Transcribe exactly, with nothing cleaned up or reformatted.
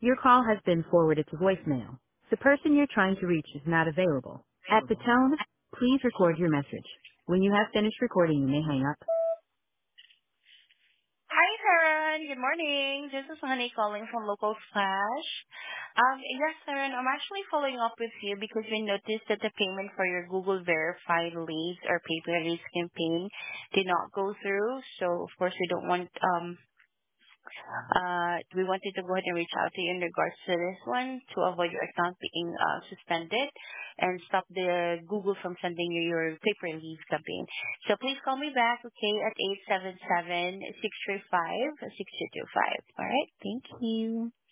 Your call has been forwarded to voicemail. The person you're trying to reach is not available. At the tone, please record your message. When you have finished recording, you may hang up. Hi, Sharon. Good morning. This is Honey calling from Local Splash. Um, yes, Sharon, I'm actually following up with you because we noticed that the payment for your Google Verified Leads or Paper Leads campaign did not go through. So, of course, we don't want um uh, we wanted to go ahead and reach out to you in regards to this one to avoid your account being uh, suspended and stop the Google from sending you your paper leads campaign. So please call me back, okay, at eight seven seven, six three five, six two two five. All right? Thank you.